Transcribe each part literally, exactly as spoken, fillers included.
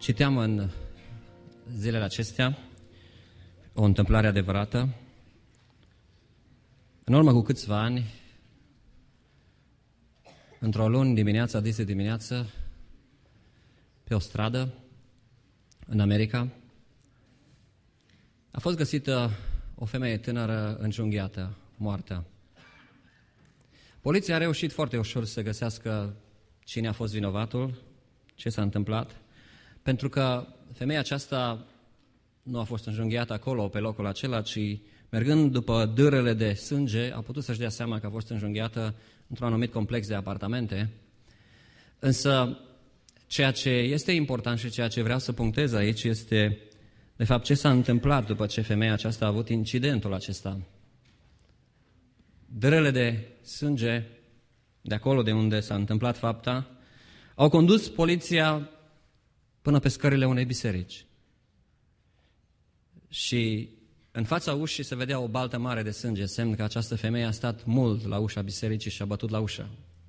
Citeam în zilele acestea o întâmplare adevărată. În urmă cu câțiva ani, într-o luni dimineața, adise dimineață, pe o stradă, în America, a fost găsită o femeie tânără înjunghiată, moartă. Poliția a reușit foarte ușor să găsească cine a fost vinovatul, ce s-a întâmplat, pentru că femeia aceasta nu a fost înjunghiată acolo, pe locul acela, ci mergând după dârele de sânge, a putut să-și dea seama că a fost înjunghiată într-un anumit complex de apartamente. Însă, ceea ce este important și ceea ce vreau să punctez aici este, de fapt, ce s-a întâmplat după ce femeia aceasta a avut incidentul acesta. Dârele de sânge, de acolo de unde s-a întâmplat fapta, au condus poliția până pe scările unei biserici. Și în fața ușii se vedea o baltă mare de sânge, semn că această femeie a stat mult la ușa bisericii și a bătut la ușă.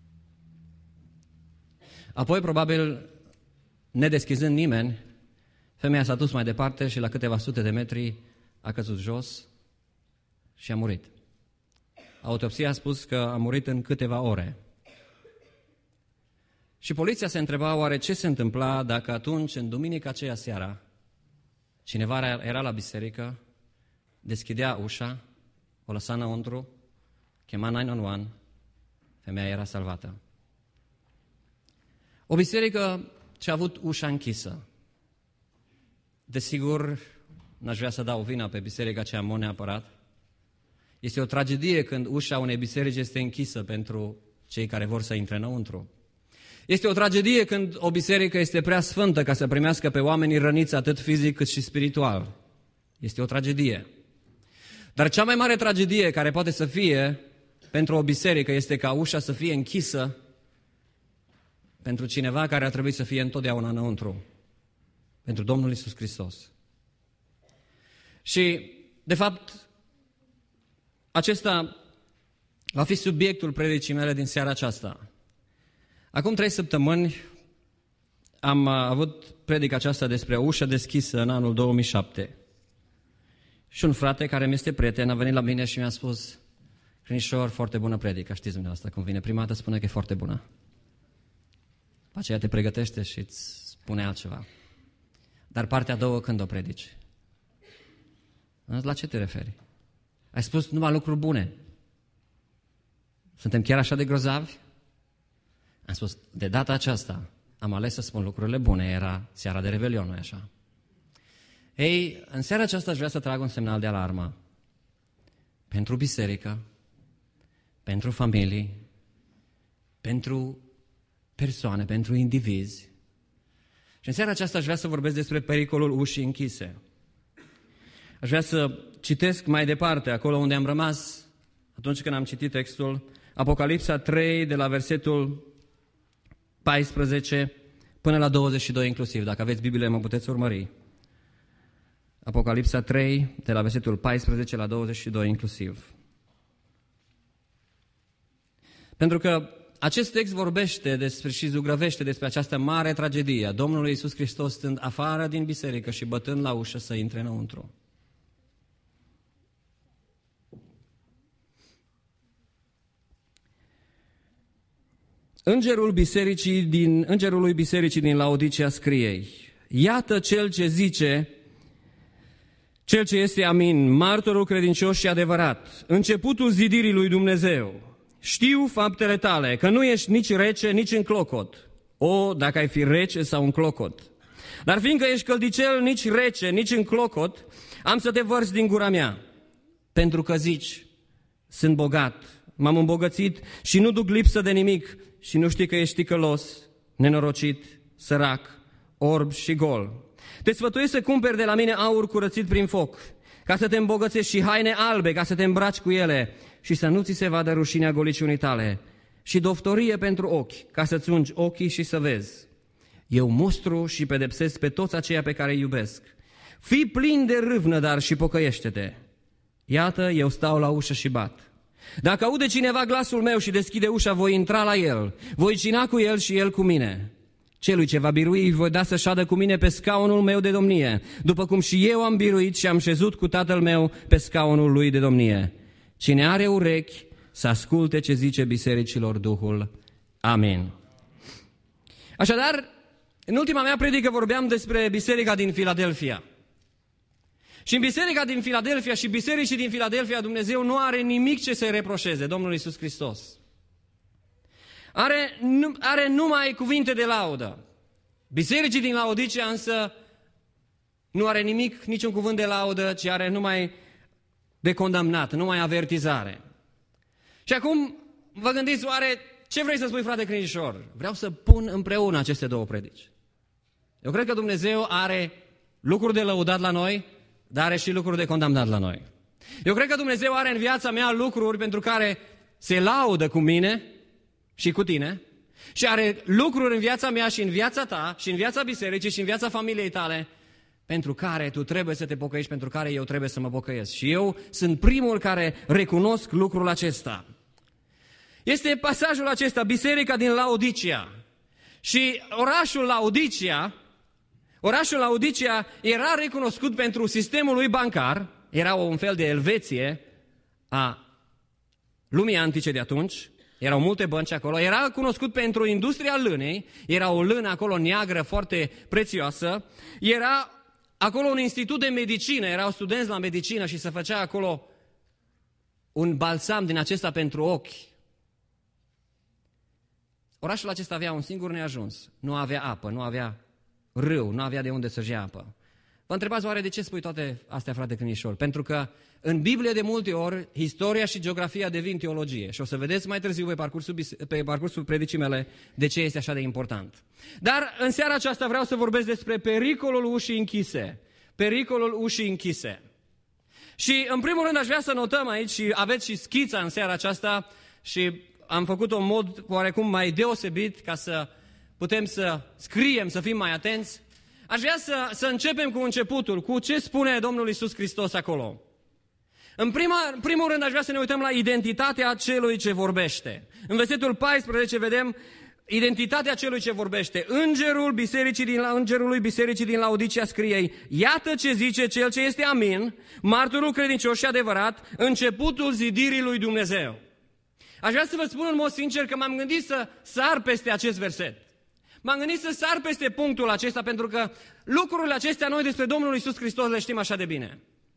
Apoi, probabil, nedeschizând nimeni, femeia s-a dus mai departe și la câteva sute de metri a căzut jos și a murit. Autopsia a spus că a murit în câteva ore. Și poliția se întreba oare ce se întâmpla dacă atunci, în duminica aceea seara, cineva era la biserică, deschidea ușa, o lăsa înăuntru, chema nouă unu unu, femeia era salvată. O biserică ce a avut ușa închisă. Desigur, n-aș vrea să dau vina pe biserica aceea în mod neapărat. Este o tragedie când ușa unei biserici este închisă pentru cei care vor să intre înăuntru. Este o tragedie când o biserică este prea sfântă ca să primească pe oamenii răniți atât fizic cât și spiritual. Este o tragedie. Dar cea mai mare tragedie care poate să fie pentru o biserică este ca ușa să fie închisă pentru cineva care ar trebui să fie întotdeauna înăuntru, pentru Domnul Iisus Hristos. Și, de fapt, acesta va fi subiectul predicii mele din seara aceasta. Acum trei săptămâni am avut predica aceasta despre o ușă deschisă în anul două mii șapte. Și un frate care mi este prieten a venit la mine și mi-a spus: Crinișor, foarte bună predică. Știți dumneavoastră cum vine prima dată, spune că e foarte bună. După aceea te pregătește și îți spune altceva. Dar partea a doua, când o predici? La ce te referi? Ai spus numai lucruri bune. Suntem chiar așa de grozavi? Am spus, de data aceasta am ales să spun lucrurile bune, era seara de Revelion, nu-i așa? Ei, în seara aceasta aș vrea să trag un semnal de alarmă pentru biserică, pentru familii, pentru persoane, pentru indivizi. Și în seara aceasta aș vrea să vorbesc despre pericolul ușii închise. Aș vrea să citesc mai departe, acolo unde am rămas atunci când am citit textul, Apocalipsa trei, de la versetul paisprezece până la douăzeci și doi inclusiv. Dacă aveți Biblie, mă puteți urmări. Apocalipsa trei, de la versetul paisprezece la douăzeci și doi inclusiv. Pentru că acest text vorbește despre și zugrăvește despre această mare tragedie a Domnului Iisus Hristos stând afară din biserică și bătând la ușă să intre înăuntru. Îngerul bisericii din, îngerului bisericii din Laodicea scrie: Iată cel ce zice, cel ce este amin, martorul credincios și adevărat, începutul zidirii lui Dumnezeu. Știu faptele tale, că nu ești nici rece, nici în clocot. O, dacă ai fi rece sau în clocot. Dar fiindcă ești căldicel, nici rece, nici în clocot, am să te vărs din gura mea. Pentru că zici, sunt bogat, m-am îmbogățit și nu duc lipsă de nimic și nu știi că ești ticălos, nenorocit, sărac, orb și gol. Te sfătuiesc să cumperi de la mine aur curățit prin foc, ca să te îmbogățești, și haine albe, ca să te îmbraci cu ele și să nu ți se vadă rușinea goliciunii tale, și doftorie pentru ochi, ca să-ți ungi ochii și să vezi. Eu mustru și pedepsesc pe toți aceia pe care îi iubesc. Fii plin de râvnă, dar și pocăiește-te. Iată, eu stau la ușă și bat. Dacă aude cineva glasul meu și deschide ușa, voi intra la el, voi cina cu el și el cu mine. Celui ce va birui îi voi da să șadă cu mine pe scaunul meu de domnie, după cum și eu am biruit și am șezut cu Tatăl meu pe scaunul lui de domnie. Cine are urechi, să asculte ce zice bisericilor Duhul. Amin. Așadar, în ultima mea predică vorbeam despre biserica din Filadelfia. Și în biserica din Filadelfia și bisericii din Filadelfia, Dumnezeu nu are nimic ce să-i reproșeze, Domnul Iisus Hristos. Are, nu, are numai cuvinte de laudă. Bisericii din Laodicea însă nu are nimic, niciun cuvânt de laudă, ci are numai de condamnat, numai avertizare. Și acum vă gândiți, oare ce vrei să spui, frate credincior? Vreau să pun împreună aceste două predici. Eu cred că Dumnezeu are lucruri de lăudat la noi, dar are și lucruri de condamnat la noi. Eu cred că Dumnezeu are în viața mea lucruri pentru care se laudă cu mine și cu tine și are lucruri în viața mea și în viața ta și în viața bisericii și în viața familiei tale pentru care tu trebuie să te pocăiești, pentru care eu trebuie să mă pocăiesc. Și eu sunt primul care recunosc lucrul acesta. Este pasajul acesta, biserica din Laodicea. Și orașul Laodicea, orașul Laodicea era recunoscut pentru sistemul lui bancar, era un fel de Elveție a lumii antice de atunci, erau multe bănci acolo, era cunoscut pentru industria lânei, era o lână acolo neagră foarte prețioasă, era acolo un institut de medicină, erau studenți la medicină și se făcea acolo un balsam din acesta pentru ochi. Orașul acesta avea un singur neajuns, nu avea apă, nu avea râu, nu avea de unde să-și ia apă. Vă întrebați oare de ce spui toate astea, frate credincior? Pentru că în Biblie de multe ori istoria și geografia devin teologie și o să vedeți mai târziu pe parcursul, pe parcursul predicii mele de ce este așa de important. Dar în seara aceasta vreau să vorbesc despre pericolul ușii închise. Pericolul ușii închise. Și în primul rând aș vrea să notăm aici, și aveți și schița în seara aceasta și am făcut-o în mod oarecum mai deosebit ca să putem să scriem, să fim mai atenți. Aș vrea să, să începem cu începutul, cu ce spune Domnul Iisus Hristos acolo. În prima, primul rând aș vrea să ne uităm la identitatea celui ce vorbește. În versetul paisprezece vedem identitatea celui ce vorbește. Îngerul bisericii din, îngerului bisericii din Laodicea scrie: iată ce zice cel ce este amin, martorul credincios și adevărat, începutul zidirii lui Dumnezeu. Aș vrea să vă spun în mod sincer că m-am gândit să sar peste acest verset. M-am gândit să sar peste punctul acesta pentru că lucrurile acestea noi despre Domnul Iisus Hristos le știm așa de bine.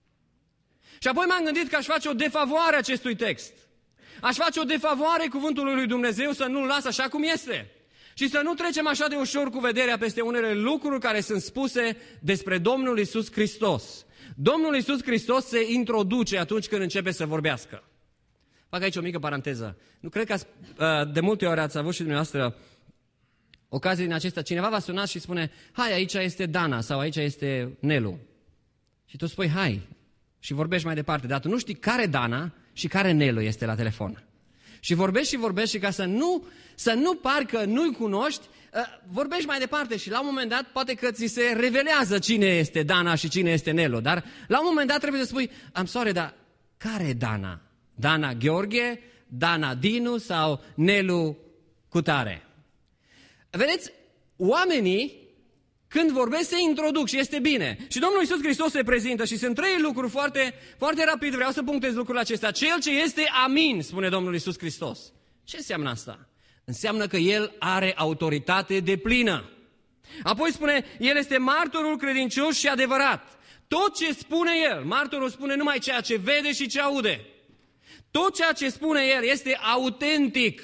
Și apoi m-am gândit că aș face o defavoare acestui text. Aș face o defavoare cuvântului lui Dumnezeu să nu-l las așa cum este. Și să nu trecem așa de ușor cu vederea peste unele lucruri care sunt spuse despre Domnul Iisus Hristos. Domnul Iisus Hristos se introduce atunci când începe să vorbească. Fac aici o mică paranteză. Nu cred că ați, de multe ori ați avut și dumneavoastră ocazii din acestea. Cineva v-a sunat și spune: hai, aici este Dana sau aici este Nelu. Și tu spui hai și vorbești mai departe, dar tu nu știi care Dana și care Nelu este la telefon. Și vorbești și vorbești și ca să nu, să nu parcă nu-i cunoști, vorbești mai departe și la un moment dat poate că ți se revelează cine este Dana și cine este Nelu. Dar la un moment dat trebuie să spui: am sorry, dar care e Dana? Dana Gheorghe, Dana Dinu sau Nelu Cutare? Vedeți, oamenii când vorbesc se introduc și este bine. Și Domnul Iisus Hristos se prezintă și sunt trei lucruri foarte, foarte rapid, vreau să punctez lucrurile acestea. Cel ce este amin, spune Domnul Iisus Hristos. Ce înseamnă asta? Înseamnă că El are autoritate deplină. Apoi spune, El este martorul credincios și adevărat. Tot ce spune El, martorul spune numai ceea ce vede și ce aude. Tot ceea ce spune El este autentic.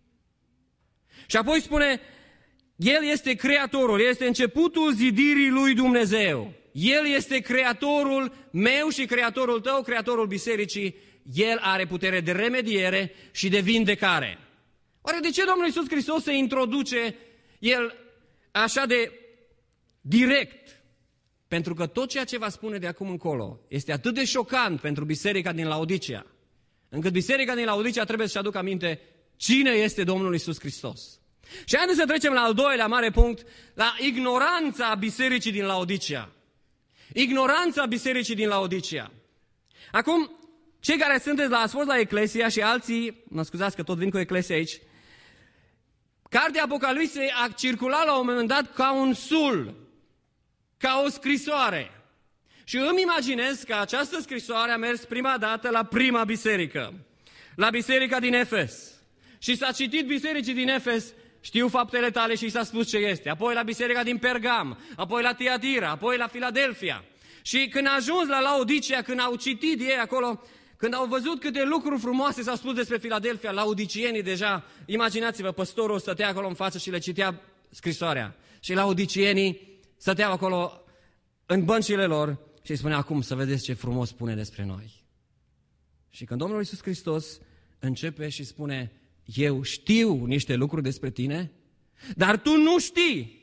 Și apoi spune, El este creatorul, El este începutul zidirii lui Dumnezeu. El este creatorul meu și creatorul tău, creatorul bisericii. El are putere de remediere și de vindecare. Oare de ce Domnul Iisus Hristos se introduce El așa de direct? Pentru că tot ceea ce va spune de acum încolo este atât de șocant pentru biserica din Laodicea, încât biserica din Laodicea trebuie să-și aducă aminte cine este Domnul Iisus Hristos. Și haideți să trecem la al doilea mare punct, la ignoranța bisericii din Laodicea. Ignoranța bisericii din Laodicea. Acum, cei care sunteți la, ați fost la Eclesia și alții, mă scuzați că tot vin cu Eclesia aici, Cartea Apocalipsei a circulat la un moment dat ca un sul, ca o scrisoare. Și îmi imaginez că această scrisoare a mers prima dată la prima biserică, la biserica din Efes. Și s-a citit bisericii din Efes, știu faptele tale, și s-a spus ce este. Apoi la biserica din Pergam, apoi la Tiatira, apoi la Filadelfia. Și când a ajuns la Laodicea, când au citit ei acolo, când au văzut câte lucruri frumoase s-au spus despre Filadelfia, laodicienii deja, imaginați-vă, păstorul stătea acolo în față și le citea scrisoarea. Și laodicienii stăteau acolo în băncile lor și îi spunea: acum să vedeți ce frumos spune despre noi. Și când Domnul Iisus Hristos începe și spune: eu știu niște lucruri despre tine, dar tu nu știi.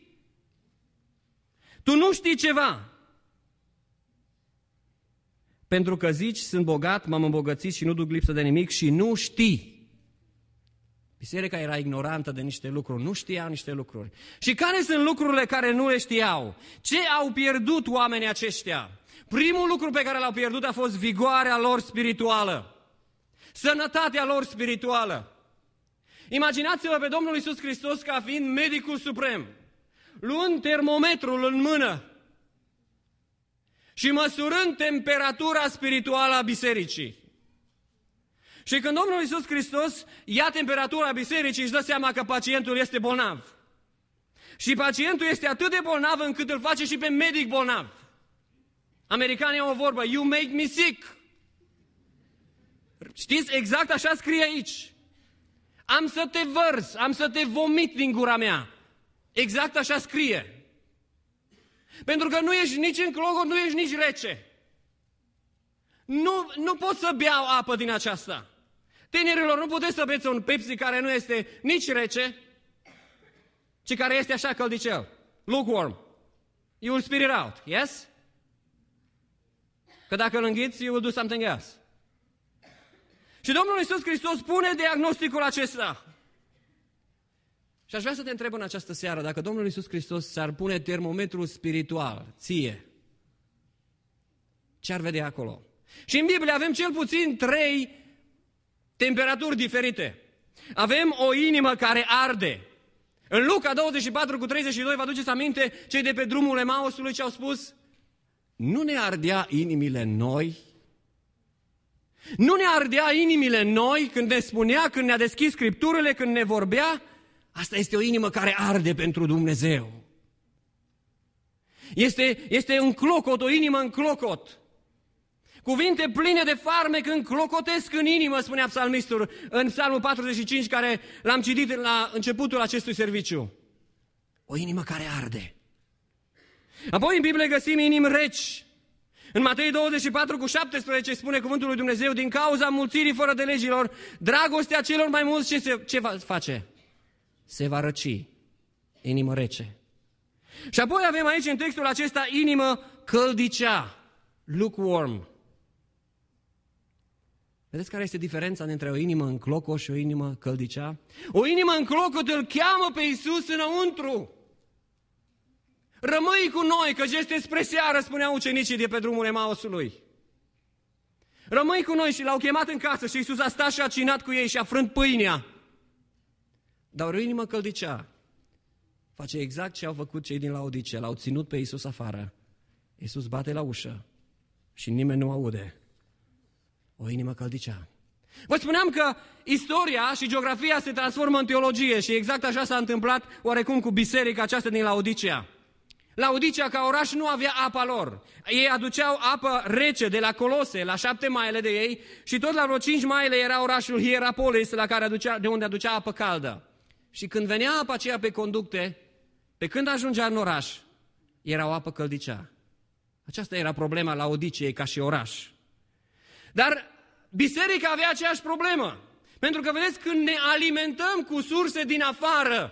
Tu nu știi ceva. Pentru că zici, sunt bogat, m-am îmbogățit și nu duc lipsă de nimic și nu știi. Biserica era ignorantă de niște lucruri, nu știa niște lucruri. Și care sunt lucrurile care nu le știau? Ce au pierdut oamenii aceștia? Primul lucru pe care l-au pierdut a fost vigoarea lor spirituală, sănătatea lor spirituală. Imaginați-vă pe Domnul Iisus Hristos ca fiind medicul suprem, luând termometrul în mână și măsurând temperatura spirituală a bisericii. Și când Domnul Iisus Hristos ia temperatura bisericii, își dă seama că pacientul este bolnav. Și pacientul este atât de bolnav încât îl face și pe medic bolnav. Americanii au o vorbă: you make me sick. Știți, exact așa scrie aici. Am să te vărs, am să te vomit din gura mea. Exact așa scrie. Pentru că nu ești nici în clogor, nu ești nici rece. Nu, nu pot să beau apă din aceasta. Tinerilor, nu puteți să beți un Pepsi care nu este nici rece, ci care este așa căldicel. Lukewarm. You will spit it out, yes? Că dacă îl înghiți, you will do something else. Și Domnul Iisus Hristos pune diagnosticul acesta. Și aș vrea să te întreb în această seară, dacă Domnul Iisus Hristos ți-ar pune termometrul spiritual, ție, ce ar vedea acolo? Și în Biblie avem cel puțin trei temperaturi diferite. Avem o inimă care arde. În Luca douăzeci și patru cu treizeci și doi, vă aduceți aminte, cei de pe drumul Emausului ce au spus? Nu ne ardea inimile noi? Nu ne ardea inimile noi când ne spunea, când ne-a deschis Scripturile, când ne vorbea? Asta este o inimă care arde pentru Dumnezeu. Este, este un clocot, o inimă în clocot. Cuvinte pline de farmec înclocotesc în inimă, spunea psalmistul în Psalmul patruzeci și cinci, care l-am citit la începutul acestui serviciu. O inimă care arde. Apoi în Biblie găsim inimi reci. În Matei douăzeci și patru cu șaptesprezece spune cuvântul lui Dumnezeu: din cauza mulțirii fără de legilor, dragostea celor mai mulți ce, se, ce va face? Se va răci. Inimă rece. Și apoi avem aici în textul acesta inimă căldicea, lukewarm. Vedeți care este diferența dintre o inimă în clocot și o inimă căldicea? O inimă în clocot îl cheamă pe Iisus înăuntru. Rămâi cu noi, că este spre seară, spuneau ucenicii de pe drumul Emausului. Rămâi cu noi, și l-au chemat în casă și Iisus a stat și a cinat cu ei și a frânt pâinea. Dar o inimă căldicea face exact ce au făcut cei din Laodicea. L-au ținut pe Iisus afară. Iisus bate la ușă și nimeni nu aude. O inimă căldicea. Vă spuneam că istoria și geografia se transformă în teologie și exact așa s-a întâmplat oarecum cu biserica aceasta din Laodicea. Laodicea ca oraș nu avea apa lor. Ei aduceau apă rece de la Colose, la șapte maile de ei, și tot la vreo cinci maile era orașul Hierapolis, la care aducea, de unde aducea apă caldă. Și când venea apa aceea pe conducte, pe când ajungea în oraș, era o apă căldicea. Aceasta era problema Laodiciei ca și oraș. Dar biserica avea aceeași problemă. Pentru că, vedeți, când ne alimentăm cu surse din afară,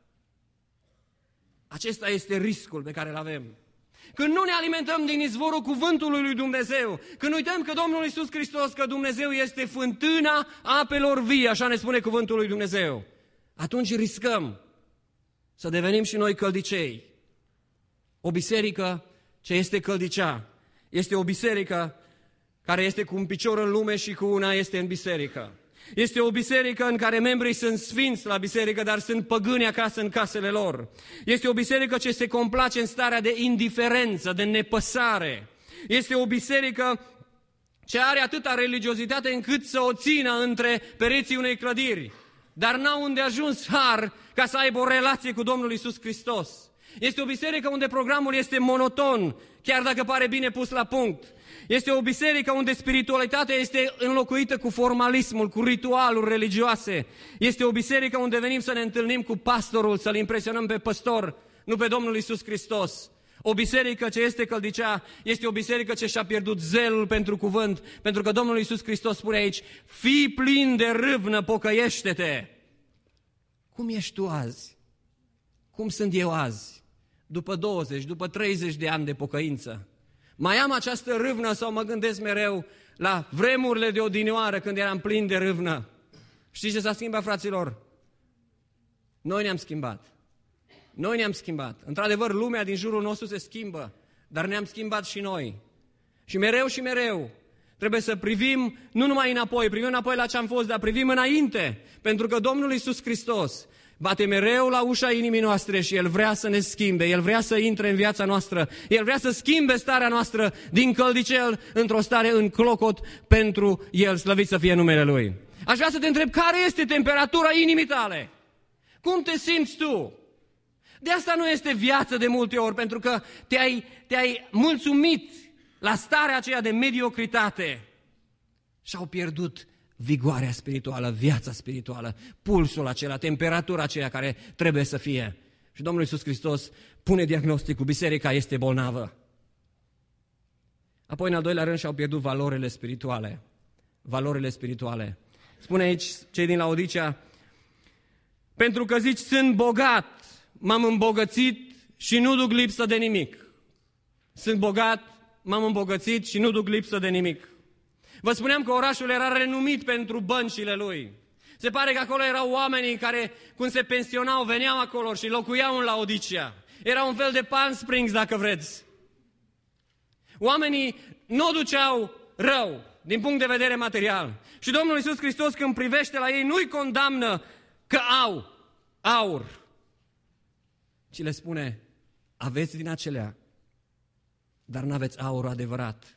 acesta este riscul pe care îl avem. Când nu ne alimentăm din izvorul cuvântului lui Dumnezeu, când uităm că Domnul Iisus Hristos, că Dumnezeu este fântâna apelor vii, așa ne spune cuvântul lui Dumnezeu, atunci riscăm să devenim și noi căldicei. O biserică ce este căldicea este o biserică care este cu un picior în lume și cu una este în biserică. Este o biserică în care membrii sunt sfinți la biserică, dar sunt păgâni acasă în casele lor. Este o biserică ce se complace în starea de indiferență, de nepăsare. Este o biserică ce are atâta religiozitate încât să o țină între pereții unei clădiri, dar n-au unde ajuns har ca să aibă o relație cu Domnul Iisus Hristos. Este o biserică unde programul este monoton, chiar dacă pare bine pus la punct. Este o biserică unde spiritualitatea este înlocuită cu formalismul, cu ritualuri religioase. Este o biserică unde venim să ne întâlnim cu pastorul, să-l impresionăm pe păstor, nu pe Domnul Iisus Hristos. O biserică ce este căldicea, este o biserică ce și-a pierdut zelul pentru cuvânt, pentru că Domnul Iisus Hristos spune aici, fii plin de râvnă, pocăiește-te. Cum ești tu azi? Cum sunt eu azi? După douăzeci, după treizeci de ani de pocăință. Mai am această râvnă sau mă gândesc mereu la vremurile de odinioară când eram plin de râvnă? Știți ce s-a schimbat, fraților? Noi ne-am schimbat. Noi ne-am schimbat. Într-adevăr, lumea din jurul nostru se schimbă, dar ne-am schimbat și noi. Și mereu și mereu trebuie să privim nu numai înapoi, privim înapoi la ce am fost, dar privim înainte, pentru că Domnul Iisus Hristos bate mereu la ușa inimii noastre și El vrea să ne schimbe, El vrea să intre în viața noastră, El vrea să schimbe starea noastră din căldicel într-o stare în clocot pentru El, slăvit să fie numele Lui. Aș vrea să te întreb, care este temperatura inimii tale? Cum te simți tu? De asta nu este viață de multe ori, pentru că te-ai, te-ai mulțumit la starea aceea de mediocritate și au pierdut vigoarea spirituală, viața spirituală, pulsul acela, temperatura aceea care trebuie să fie. Și Domnul Iisus Hristos pune diagnosticul, biserica este bolnavă. Apoi, în al doilea rând, și-au pierdut valorile spirituale. Valorile spirituale. Spune aici cei din Laodicea, pentru că zici, sunt bogat, m-am îmbogățit și nu duc lipsă de nimic. Sunt bogat, m-am îmbogățit și nu duc lipsă de nimic. Vă spuneam că orașul era renumit pentru băncile lui. Se pare că acolo erau oamenii care, când se pensionau, veneau acolo și locuiau în Laodicea. Era un fel de Palm Springs, dacă vreți. Oamenii nu o duceau rău, din punct de vedere material. Și Domnul Iisus Hristos, când privește la ei, nu-i condamnă că au aur, ci le spune, aveți din acelea, dar n-aveți aur adevărat.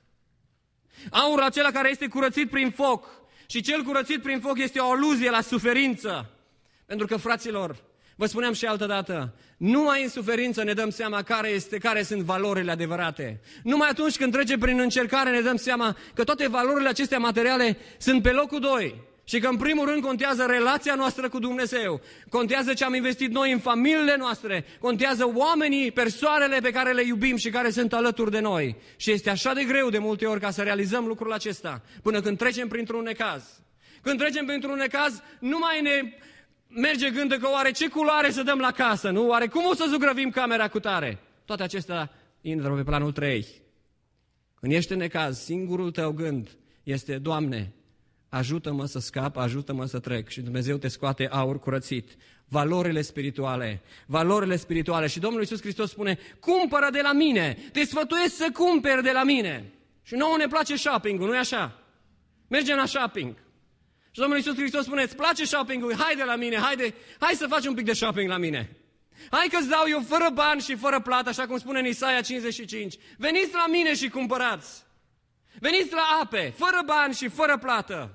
Aurul acela care este curățit prin foc și cel curățit prin foc este o aluzie la suferință. Pentru că, fraților, vă spuneam și altă dată, numai în suferință ne dăm seama care, este, care sunt valorile adevărate. Numai atunci când trecem prin încercare ne dăm seama că toate valorile acestea materiale sunt pe locul doi. Și că în primul rând contează relația noastră cu Dumnezeu, contează ce am investit noi în familiile noastre, contează oamenii, persoanele pe care le iubim și care sunt alături de noi. Și este așa de greu de multe ori ca să realizăm lucrul acesta, până când trecem printr-un necaz. Când trecem printr-un necaz, nu mai ne merge gândul că oare ce culoare să dăm la casă, nu? Oare cum o să zugrăvim camera cu tare? Toate acestea intră pe planul trei. Când ești în necaz, singurul tău gând este, Doamne, ajută-mă să scap, ajută-mă să trec. Și Dumnezeu te scoate aur curățit. Valorile spirituale, valorile spirituale. Și Domnul Iisus Hristos spune, cumpără de la mine, te sfătuiesc să cumperi de la mine. Și nouă ne place shopping-ul, nu-i așa? Mergem la shopping. Și Domnul Iisus Hristos spune, îți place shopping-ul? Hai de la mine, haide, hai să faci un pic de shopping la mine. Hai că-ți dau eu fără bani și fără plată, așa cum spune în Isaia cincizeci și cinci. Veniți la mine și cumpărați. Veniți la ape, fără bani și fără plată.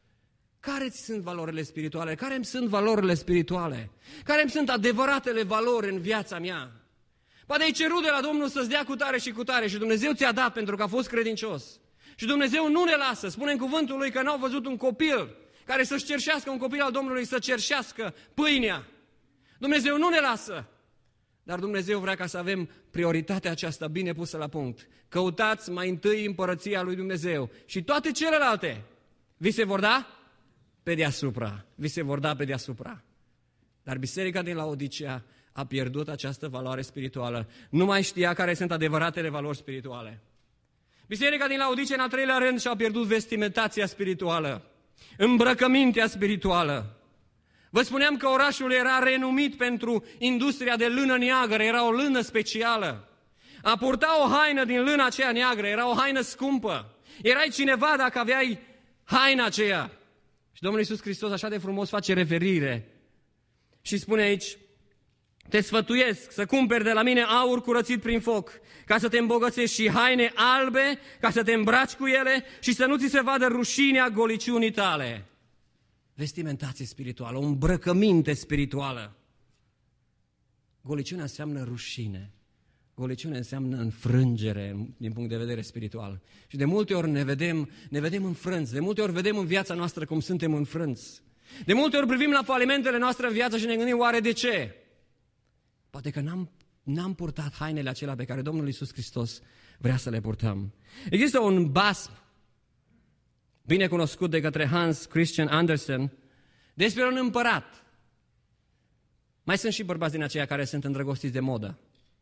Care ți sunt valorile spirituale? Care îmi sunt valorile spirituale? Care îmi sunt adevăratele valori în viața mea? Poate ai cerut de la Domnul să-ți dea cu tare și cu tare și Dumnezeu ți-a dat pentru că a fost credincios. Și Dumnezeu nu ne lasă. Spune în cuvântul Lui că n-au văzut un copil care să-și cerșească, un copil al Domnului să cerșească pâinea. Dumnezeu nu ne lasă. Dar Dumnezeu vrea ca să avem prioritatea aceasta bine pusă la punct. Căutați mai întâi împărăția lui Dumnezeu și toate celelalte vi se vor da pe deasupra. Vi se vor da pe deasupra. Dar biserica din Laodicea a pierdut această valoare spirituală. Nu mai știa care sunt adevăratele valori spirituale. Biserica din Laodicea, în al treilea rând, și-a pierdut vestimentația spirituală, îmbrăcămintea spirituală. Vă spuneam că orașul era renumit pentru industria de lână neagră, era o lână specială. A purta o haină din lână aceea neagră era o haină scumpă. Erai cineva dacă aveai haina aceea. Și Domnul Iisus Hristos așa de frumos face referire și spune aici: te sfătuiesc să cumperi de la mine aur curățit prin foc, ca să te îmbogățești, și haine albe, ca să te îmbraci cu ele și să nu ți se vadă rușinea goliciunii tale. Vestimentație spirituală, o îmbrăcăminte spirituală. Goliciunea înseamnă rușine. Goliciunea înseamnă înfrângere din punct de vedere spiritual. Și de multe ori ne vedem, ne vedem înfrânți, de multe ori vedem în viața noastră cum suntem înfrânți. De multe ori privim la falimentele noastre în viață și ne gândim: oare de ce? Poate că n-am, n-am purtat hainele acelea pe care Domnul Iisus Hristos vrea să le purtăm. Există un basm bine cunoscut de către Hans Christian Andersen despre un împărat. Mai sunt și bărbați din aceia care sunt îndrăgostiți de modă.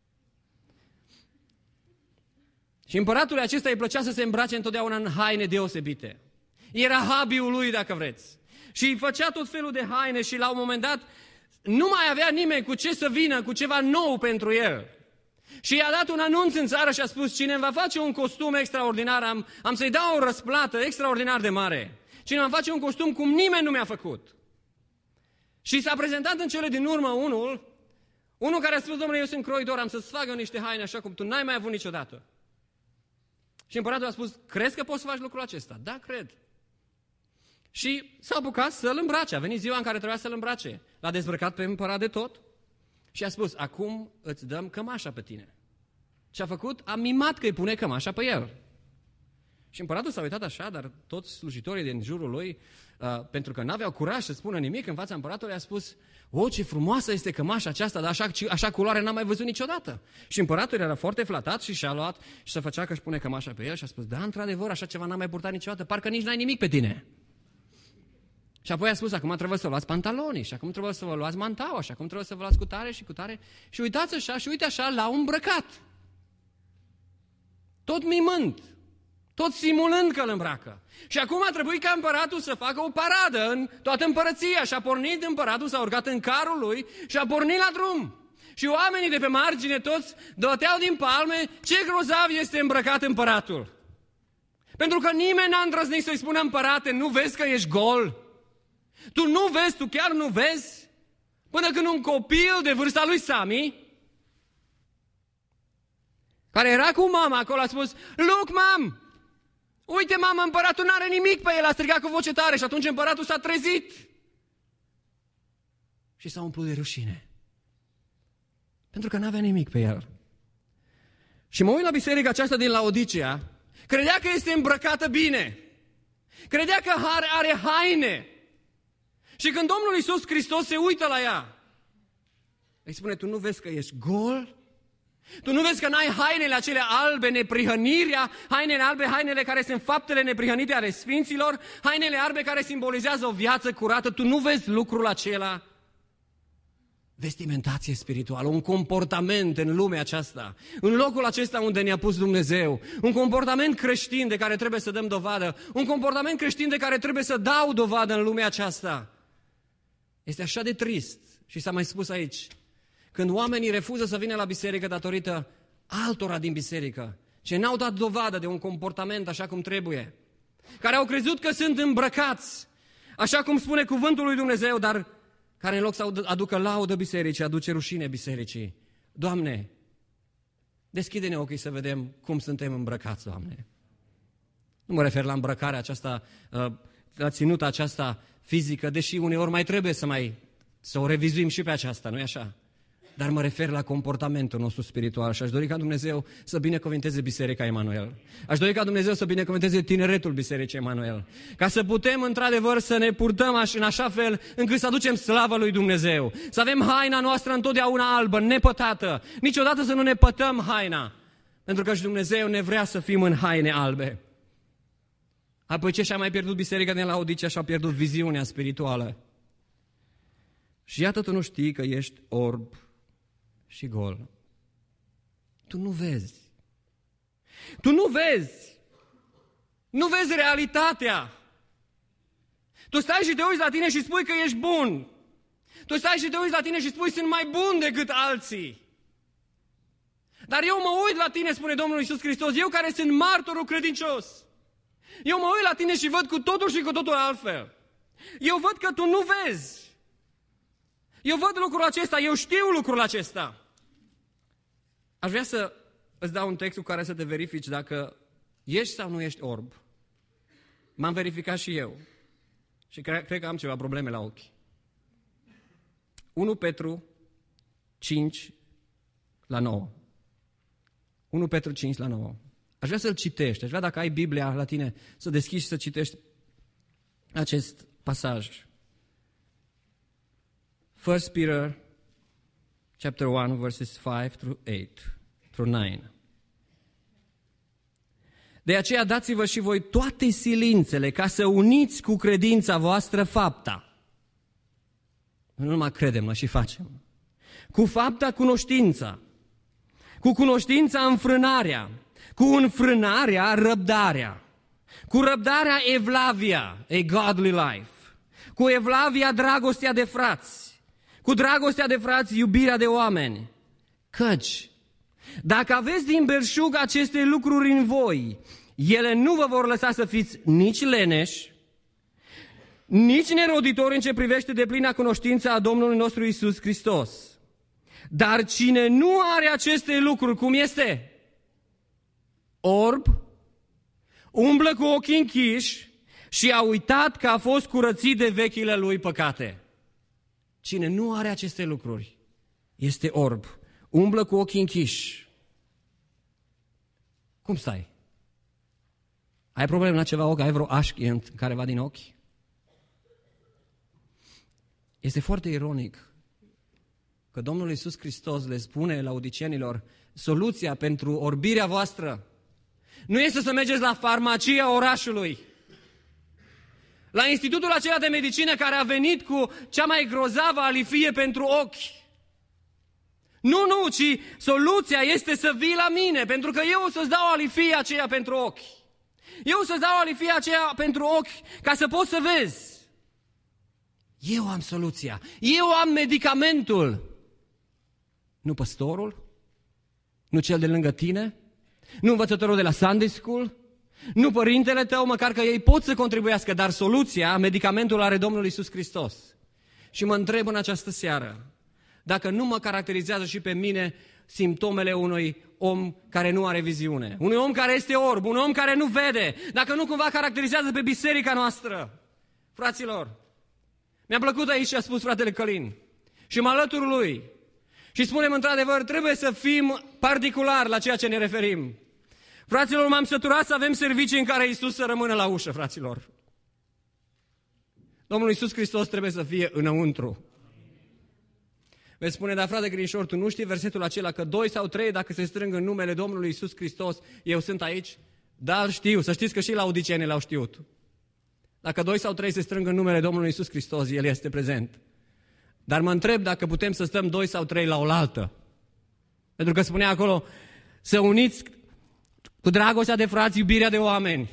Și împăratului acesta îi plăcea să se îmbrace întotdeauna în haine deosebite. Era habiul lui, dacă vreți. Și îi făcea tot felul de haine și la un moment dat nu mai avea nimeni cu ce să vină, cu ceva nou pentru el. Și i-a dat un anunț în țară și a spus: cine va face un costum extraordinar, am, am să-i dau o răsplată extraordinar de mare. Cine va face un costum cum nimeni nu mi-a făcut. Și s-a prezentat în cele din urmă unul, unul care a spus: domnule, eu sunt croitor, am să-ți fac eu niște haine așa cum tu n-ai mai avut niciodată. Și împăratul a spus: crezi că poți să faci lucrul acesta? Da, cred. Și s-a apucat să-l îmbrace. A venit ziua în care trebuia să-l îmbrace. L-a dezbrăcat pe împărat de tot și a spus: acum îți dăm cămașa pe tine. Și a făcut? A mimat că îi pune cămașa pe el. Și împăratul s-a uitat așa, dar toți slujitorii din jurul lui, uh, pentru că n-aveau curaj să spună nimic în fața împăratului, a spus: o, ce frumoasă este cămașa aceasta, dar așa, așa culoare n-am mai văzut niciodată. Și împăratul era foarte flatat și și-a luat și se făcea că își pune cămașa pe el și a spus: da, într-adevăr, așa ceva n-am mai purtat niciodată, parcă nici n-ai nimic pe tine. Și apoi a spus: acum trebuie să vă luați pantalonii, și acum trebuie să vă luați mantaua, și acum trebuie să vă luați cu tare și cu tare. Și uitați așa, și uite așa, l-au îmbrăcat. Tot mimând, tot simulând că îl îmbracă. Și acum a trebuit ca împăratul să facă o paradă în toată împărăția. Și a pornit împăratul, s-a urcat în carul lui și a pornit la drum. Și oamenii de pe margine toți dăteau din palme: ce grozav este îmbrăcat împăratul. Pentru că nimeni n-a îndrăznit să-i spună: împărate, nu vezi că ești gol? Tu nu vezi, tu chiar nu vezi? Până când un copil de vârsta lui Sami, care era cu mama acolo, a spus: look, mam! Uite, mamă, împăratul n-are nimic pe el, a strigat cu voce tare. Și atunci împăratul s-a trezit și s-a umplut de rușine, pentru că n-avea nimic pe el. Și mă uit la biserica aceasta din Laodicea, credea că este îmbrăcată bine, credea că are, are haine. Și când Domnul Iisus Hristos se uită la ea, îi spune: tu nu vezi că ești gol? Tu nu vezi că n-ai hainele acelea albe, neprihănirea, hainele albe, hainele care sunt faptele neprihănite ale sfinților, hainele albe care simbolizează o viață curată? Tu nu vezi lucrul acela? Vestimentație spirituală, un comportament în lumea aceasta, în locul acesta unde ne-a pus Dumnezeu, un comportament creștin de care trebuie să dăm dovadă, un comportament creștin de care trebuie să dau dovadă în lumea aceasta. Este așa de trist, și s-a mai spus aici, când oamenii refuză să vină la biserică datorită altora din biserică, ce n-au dat dovadă de un comportament așa cum trebuie, care au crezut că sunt îmbrăcați, așa cum spune cuvântul lui Dumnezeu, dar care în loc să aducă laudă bisericii, aduce rușine bisericii. Doamne, deschide-ne ochii să vedem cum suntem îmbrăcați, Doamne. Nu mă refer la îmbrăcarea aceasta, la ținuta aceasta fizică, deși uneori mai trebuie să mai să o revizuim și pe aceasta, nu-i așa? Dar mă refer la comportamentul nostru spiritual și aș dori ca Dumnezeu să binecuvânteze Biserica Emanuel. Aș dori ca Dumnezeu să binecuvânteze tineretul Bisericii Emanuel. Ca să putem într-adevăr să ne purtăm în așa fel încât să aducem slavă lui Dumnezeu. Să avem haina noastră întotdeauna albă, nepătată. Niciodată să nu ne pătăm haina. Pentru că și Dumnezeu ne vrea să fim în haine albe. Apoi ce și-a mai pierdut Biserica din Laodicea? Și-a pierdut viziunea spirituală. Și iată, tu nu știi că ești orb și gol. Tu nu vezi. Tu nu vezi. Nu vezi realitatea. Tu stai și te uiți la tine și spui că ești bun. Tu stai și te uiți la tine și spui: sunt mai bun decât alții. Dar eu mă uit la tine, spune Domnul Iisus Hristos, eu care sunt martorul credincios. Eu mă uit la tine și văd cu totul și cu totul altfel. Eu văd că tu nu vezi. Eu văd lucrul acesta, eu știu lucrul acesta. Aș vrea să îți dau un text cu care să te verifici dacă ești sau nu ești orb. M-am verificat și eu. Și cred, cred că am ceva probleme la ochi. unu Petru cinci la nouă. unu Petru cinci la nouă. Aș vrea să-l citești. Aș vrea, dacă ai Biblia la tine, să deschizi și să citești acest pasaj. First Peter chapter one verses five through eight through nine. De aceea dați-vă și voi toate silințele ca să uniți cu credința voastră fapta. Nu numai credem, noi și facem. Cu fapta cunoștința, cu cunoștința înfrânarea, cu înfrânarea răbdarea, cu răbdarea evlavia, a godly life, cu evlavia dragostea de frați, cu dragostea de frați iubirea de oameni. Căci, dacă aveți din belșug aceste lucruri în voi, ele nu vă vor lăsa să fiți nici leneși, nici neroditori în ce privește deplina cunoștință a Domnului nostru Iisus Hristos. Dar cine nu are aceste lucruri, cum este? Orb, umblă cu ochii închiși și a uitat că a fost curățit de vechile lui păcate. Cine nu are aceste lucruri este orb, umblă cu ochii închiși. Cum stai? Ai probleme la ceva ochi? Ai vreo așchie în careva din ochi? Este foarte ironic că Domnul Iisus Hristos le spune laodicienilor soluția pentru orbirea voastră nu este să mergeți la farmacia orașului, la institutul acela de medicină care a venit cu cea mai grozavă alifie pentru ochi. Nu, nu, ci soluția este să vii la mine, pentru că eu o să-ți dau alifia aceea pentru ochi. Eu o să-ți dau alifia aceea pentru ochi ca să poți să vezi. Eu am soluția, eu am medicamentul. Nu păstorul, nu cel de lângă tine, nu învățătorul de la Sunday School, nu părintele tău, măcar că ei pot să contribuiască, dar soluția, medicamentul are Domnul Iisus Hristos. Și mă întreb în această seară, dacă nu mă caracterizează și pe mine simptomele unui om care nu are viziune, unui om care este orb, un om care nu vede, dacă nu cumva caracterizează pe biserica noastră. Fraților, mi-a plăcut aici ce a spus fratele Călin și mă alătur lui. Și spunem într-adevăr, trebuie să fim particulari la ceea ce ne referim. Fraților, m-am săturat să avem servicii în care Iisus să rămână la ușă, fraților. Domnul Iisus Hristos trebuie să fie înăuntru. Veți spune, dar frate Grinșor, tu nu știi versetul acela că doi sau trei dacă se strâng în numele Domnului Iisus Hristos, eu sunt aici? Da, știu, să știți că și laodicenii l-au știut. Dacă doi sau trei se strâng în numele Domnului Iisus Hristos, El este prezent. Dar mă întreb dacă putem să stăm doi sau trei la oaltă. Pentru că spunea acolo, să uniți cu dragostea de frați iubirea de oameni.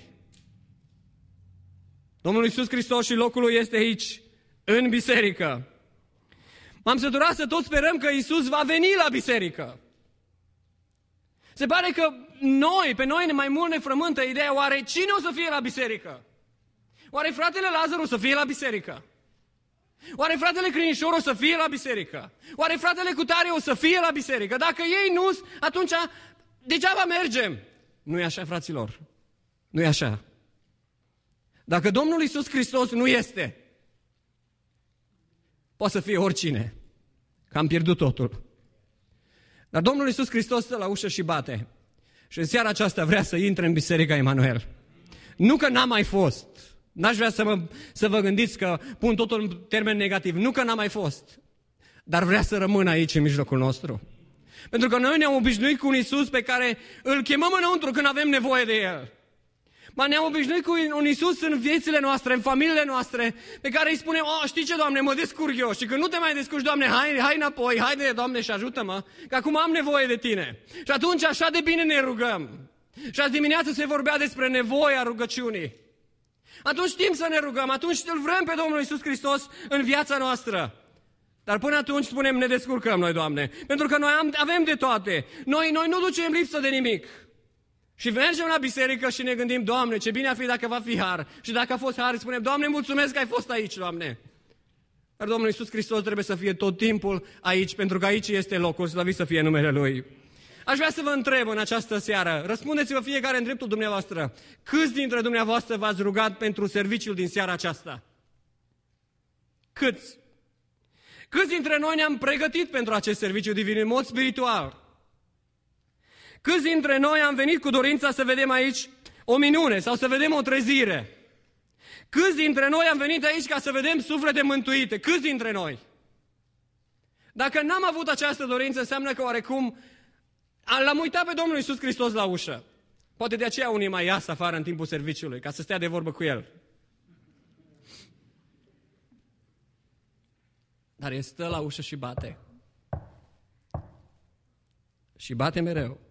Domnul Iisus Hristos și locul Lui este aici, în biserică. M-am săturat să tot sperăm că Iisus va veni la biserică. Se pare că noi, pe noi mai mult ne frământă ideea, oare cine o să fie la biserică? Oare fratele Lazar o să fie la biserică? Oare fratele Crinișor o să fie la biserică? Oare fratele Cutare o să fie la biserică? Dacă ei nu, atunci degeaba mergem. Nu e așa, fraților. Nu e așa. Dacă Domnul Iisus Hristos nu este, poate să fie oricine. Că am pierdut totul. Dar Domnul Iisus Hristos stă la ușă și bate. Și în seara aceasta vrea să intre în Biserica Emanuel. Nu că n-am mai fost. N-aș vrea să, mă, să vă gândiți că pun totul în termen negativ. Nu că n-am mai fost. Dar vrea să rămână aici în mijlocul nostru. Pentru că noi ne-am obișnuit cu un Iisus pe care îl chemăm înăuntru când avem nevoie de El. Ma ne-am obișnuit cu un Iisus în viețile noastre, în familiile noastre, pe care îi spunem, oh, știi ce, Doamne, mă descurc eu. Și când nu te mai descurci, Doamne, hai, hai înapoi, haide, Doamne, și ajută-mă, că acum am nevoie de Tine. Și atunci așa de bine ne rugăm. Și azi dimineață se vorbea despre nevoia rugăciunii. Atunci știm să ne rugăm, atunci îl vrem pe Domnul Iisus Hristos în viața noastră. Dar până atunci spunem, ne descurcăm noi, Doamne, pentru că noi am, avem de toate. Noi, noi nu ducem lipsă de nimic. Și mergem la biserică și ne gândim, Doamne, ce bine ar fi dacă va fi har. Și dacă a fost har, spunem, Doamne, mulțumesc că ai fost aici, Doamne. Dar Domnul Iisus Hristos trebuie să fie tot timpul aici, pentru că aici este locul, slăvit să fie numele Lui. Aș vrea să vă întreb în această seară, răspundeți-vă fiecare în dreptul dumneavoastră, câți dintre dumneavoastră v-ați rugat pentru serviciul din seara aceasta? Câți? Câți dintre noi ne-am pregătit pentru acest serviciu divin în mod spiritual? Câți dintre noi am venit cu dorința să vedem aici o minune sau să vedem o trezire? Câți dintre noi am venit aici ca să vedem suflete mântuite? Câți dintre noi? Dacă n-am avut această dorință, înseamnă că oarecum l-am uitat pe Domnul Iisus Hristos la ușă. Poate de aceea unii mai iasă afară în timpul serviciului, ca să stea de vorbă cu El. Dar El stă la ușă și bate. Și bate mereu.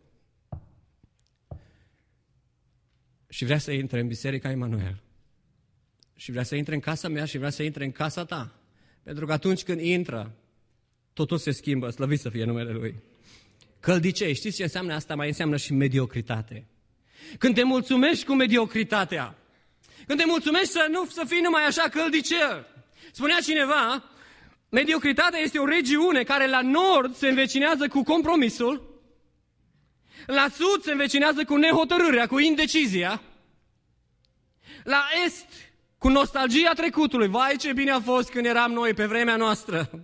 Și vrea să intre în Biserica Emanuel. Și vrea să intre în casa mea și vrea să intre în casa ta. Pentru că atunci când intră, totul se schimbă, slăvit să fie numele Lui. Căldicei, știți ce înseamnă asta? Mai înseamnă și mediocritate. Când te mulțumești cu mediocritatea, când te mulțumești să nu să fii numai așa căldicel. Spunea cineva, mediocritatea este o regiune care la nord se învecinează cu compromisul, la sud se învecinează cu nehotărârea, cu indecizia, la est cu nostalgia trecutului. Vai, ce bine a fost când eram noi pe vremea noastră.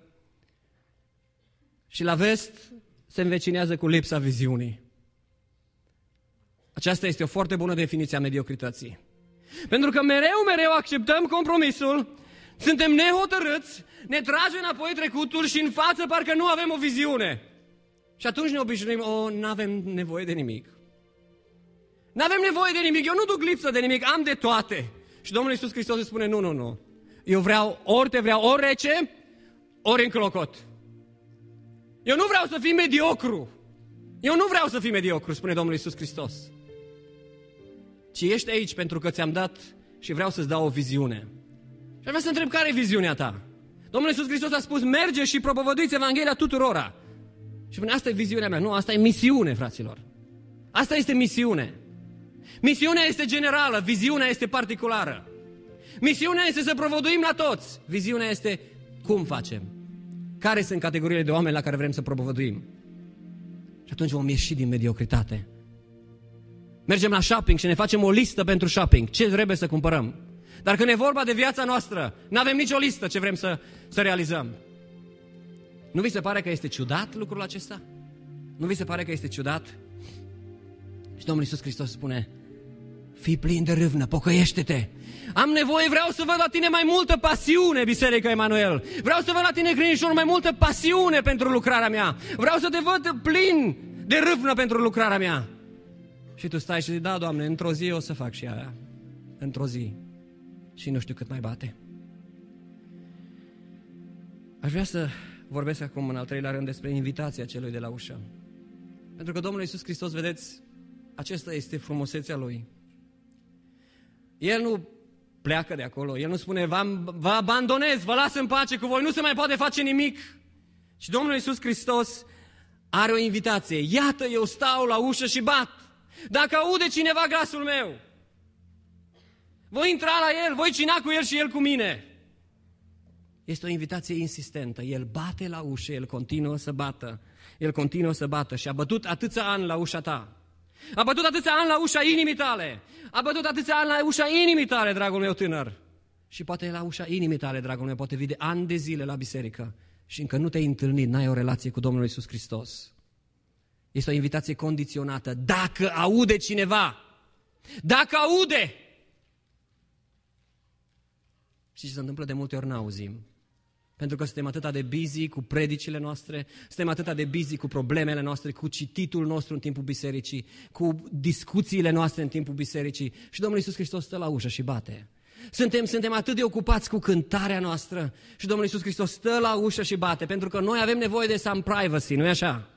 Și la vest se învecinează cu lipsa viziunii. Aceasta este o foarte bună definiție a mediocrității. Pentru că mereu, mereu acceptăm compromisul, suntem nehotărâți, ne trage înapoi trecutul și în față parcă nu avem o viziune. Și atunci ne obișnuim, o, n-avem nevoie de nimic. N-avem nevoie de nimic, eu nu duc lipsă de nimic, am de toate. Și Domnul Iisus Hristos îți spune, nu, nu, nu. Eu vreau, ori te vreau, ori rece, ori în clocot. Eu nu vreau să fii mediocru. Eu nu vreau să fii mediocru, spune Domnul Iisus Hristos. Ci ești aici pentru că ți-am dat și vreau să-ți dau o viziune. Și aș vrea să întreb, care e viziunea ta? Domnul Iisus Hristos a spus, merge și propovăduiți Evanghelia tuturora. Și spune, asta e viziunea mea. Nu, asta e misiune, fraților. Asta este misiune. Misiunea este generală, viziunea este particulară. Misiunea este să propovăduim la toți. Viziunea este cum facem. Care sunt categoriile de oameni la care vrem să propovăduim? Și atunci vom ieși din mediocritate. Mergem la shopping și ne facem o listă pentru shopping. Ce trebuie să cumpărăm? Dar când e vorba de viața noastră, nu avem nicio listă ce vrem să, să realizăm. Nu vi se pare că este ciudat lucrul acesta? Nu vi se pare că este ciudat? Și Domnul Iisus Hristos spune, fii plin de râvnă, pocăiește-te. Am nevoie, vreau să văd la tine mai multă pasiune, Biserica Emanuel. Vreau să văd la tine, Crinișor, mai multă pasiune pentru lucrarea mea. Vreau să te văd plin de râvnă pentru lucrarea mea. Și tu stai și zici, da, Doamne, într-o zi o să fac și aia. Într-o zi. Și nu știu cât mai bate. Aș vrea să vorbesc acum în al treilea rând despre invitația celui de la ușă. Pentru că Domnul Iisus Hristos, vedeți, acesta este frumusețea Lui. El nu pleacă de acolo, El nu spune, vă, vă abandonez, vă las în pace, cu voi nu se mai poate face nimic. Și Domnul Iisus Hristos are o invitație. Iată, eu stau la ușă și bat. Dacă aude cineva glasul meu, voi intra la El, voi cina cu El și El cu mine. Este o invitație insistentă. El bate la ușă, El continuă să bată. El continuă să bată și a bătut atâția ani la ușa ta. A bătut atâția ani la ușa inimii tale. A bătut atâția ani la ușa inimii tale, dragul meu tânăr. Și poate la ușa inimii tale, dragul meu, poate vii de ani de zile la biserică și încă nu te-ai întâlnit, n-ai o relație cu Domnul Iisus Hristos. Este o invitație condiționată. Dacă aude cineva, dacă aude. Și ce se întâmplă de multe ori n-auzim. Pentru că suntem atât de busy cu predicile noastre, suntem atât de busy cu problemele noastre, cu cititul nostru în timpul bisericii, cu discuțiile noastre în timpul bisericii. Și Domnul Iisus Hristos stă la ușă și bate. Suntem, suntem atât de ocupați cu cântarea noastră și Domnul Iisus Hristos stă la ușă și bate, pentru că noi avem nevoie de some privacy, nu-i așa?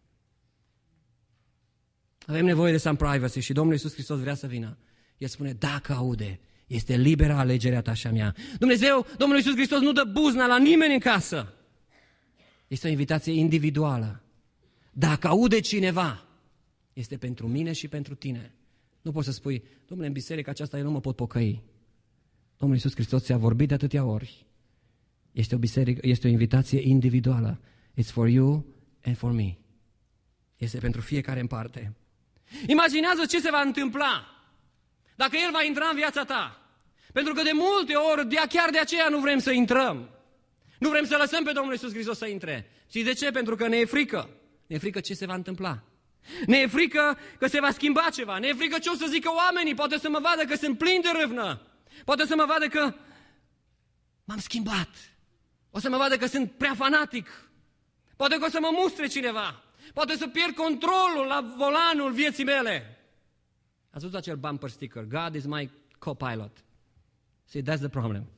Avem nevoie de some privacy și Domnul Iisus Hristos vrea să vină. El spune, dacă aude, este liberă alegerea ta și a mea. Dumnezeu, Domnul Iisus Hristos nu dă buzna la nimeni în casă. Este o invitație individuală. Dacă aude cineva, Este pentru mine și pentru tine. Nu poți să spui, Domnule, în biserica aceasta eu nu mă pot pocăi. Domnul Iisus Hristos ți-a vorbit de atâtea ori. Este o biserică, este o invitație individuală. It's for you and for me. Este pentru fiecare în parte. Imaginează ce se va întâmpla dacă El va intra în viața ta. Pentru că de multe ori, de chiar de aceea nu vrem să intrăm. Nu vrem să lăsăm pe Domnul Iisus Hristos să intre. Și de ce? Pentru că ne e frică. Ne e frică ce se va întâmpla. Ne e frică că se va schimba ceva. Ne e frică ce o să zică oamenii. Poate să mă vadă că sunt plin de râvnă. Poate să mă vadă că m-am schimbat. O să mă vadă că sunt prea fanatic. Poate că o să mă mustre cineva. Poate să pierd controlul la volanul vieții mele. Ați văzut acel bumper sticker? God is my co-pilot. See, that's the problem.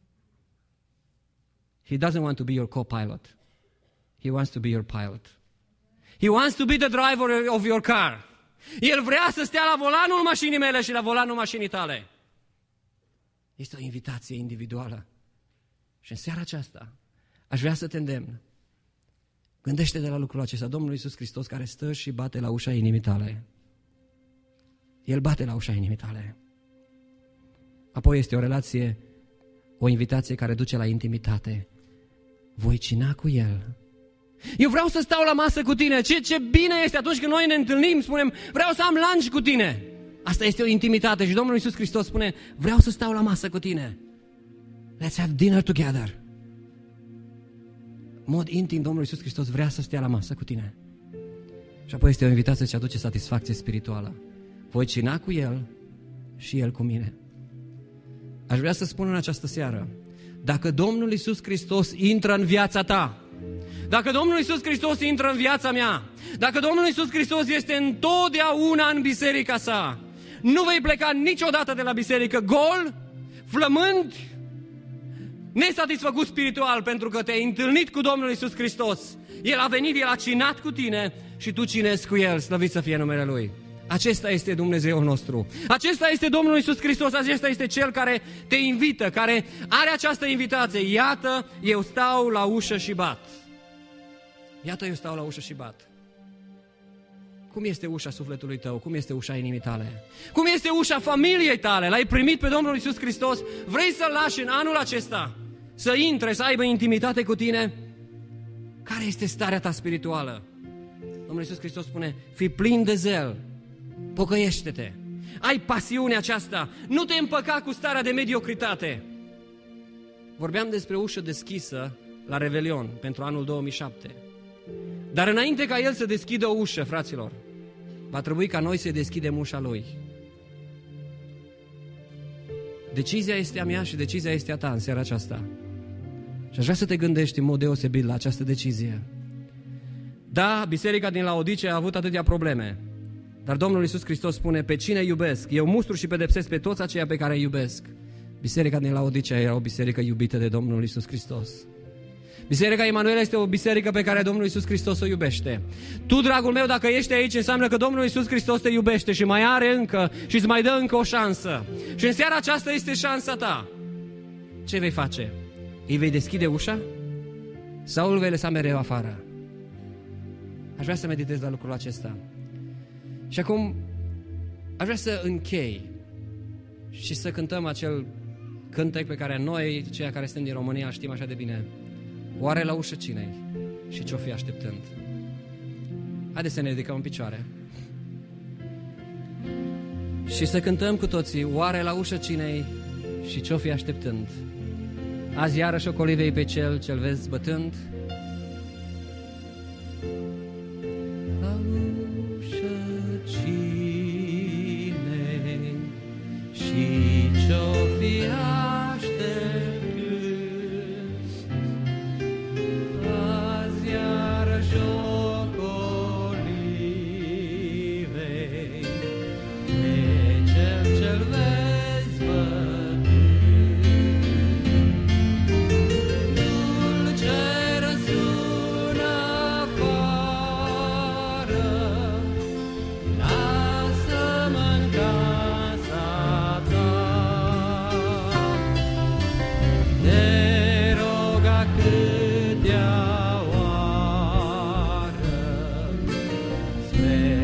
He doesn't want to be your co-pilot. He wants to be your pilot. He wants to be the driver of your car. El vrea să stea la volanul mașinii mele și la volanul mașinii tale. Este o invitație individuală. Și în seara aceasta aș vrea să te îndemn. Gândește de la lucrul acesta. Domnul Iisus Hristos care stă și bate la ușa inimii tale. El bate la ușa inimii tale. Apoi este o relație, o invitație care duce la intimitate. Voi cina cu El. Eu vreau să stau la masă cu tine. Ce, ce bine este atunci când noi ne întâlnim, spunem, vreau să am lunch cu tine. Asta este o intimitate și Domnul Iisus Hristos spune, vreau să stau la masă cu tine. Let's have dinner together. În mod intim, Domnul Iisus Hristos vrea să stea la masă cu tine. Și apoi este o invitație ce aduce satisfacție spirituală. Voi cina cu El și El cu mine. Aș vrea să spun în această seară, dacă Domnul Iisus Hristos intră în viața ta, dacă Domnul Iisus Hristos intră în viața mea, dacă Domnul Iisus Hristos este întotdeauna în biserica sa, nu vei pleca niciodată de la biserică gol, flămând, nesatisfăcut spiritual, pentru că te-ai întâlnit cu Domnul Iisus Hristos. El a venit, El a cinat cu tine și tu cinezi cu El, slăvit să fie numele Lui. Acesta este Dumnezeul nostru. Acesta este Domnul Iisus Hristos, acesta este Cel care te invită, care are această invitație. Iată, eu stau la ușă și bat. Iată, eu stau la ușă și bat. Cum este ușa sufletului tău? Cum este ușa inimii tale? Cum este ușa familiei tale? L-ai primit pe Domnul Iisus Hristos? Vrei să-L lași în anul acesta să intre, să aibă intimitate cu tine? Care este starea ta spirituală? Domnul Iisus Hristos spune, fii plin de zel, pocăiește-te, ai pasiunea aceasta, nu te împăca cu starea de mediocritate. Vorbeam despre ușă deschisă la Revelion pentru anul două mii șapte. Dar înainte ca El să deschidă o ușă, fraților, va trebui ca noi să deschidem ușa Lui. Decizia este a mea și decizia este a ta în seara aceasta. Și aș vrea să te gândești în mod deosebit la această decizie. Da, biserica din Laodicea a avut atâtea probleme, dar Domnul Iisus Hristos spune, pe cine iubesc? Eu mustru și pedepsesc pe toți aceia pe care îi iubesc. Biserica din Laodicea era o biserică iubită de Domnul Iisus Hristos. Biserica Emanuel este o biserică pe care Domnul Iisus Hristos o iubește. Tu, dragul meu, dacă ești aici, înseamnă că Domnul Iisus Hristos te iubește și mai are încă și îți mai dă încă o șansă. Și în seara aceasta este șansa ta. Ce vei face? Îi vei deschide ușa? Sau îl vei lăsa mereu afară? Aș vrea să meditez la lucrul acesta. Și acum aș vrea să închei și să cântăm acel cântec pe care noi, cei care suntem din România, știm așa de bine. Oare la ușă cine-i și ce-o fi așteptând? Haideți să ne ridicăm în picioare și să cântăm cu toții, oare la ușă cine-i și ce-o fi așteptând? Azi iarăși ocolivei pe cel ce-l vezi bătând. La ușă cine-i și ce-o fi așteptând? Amen.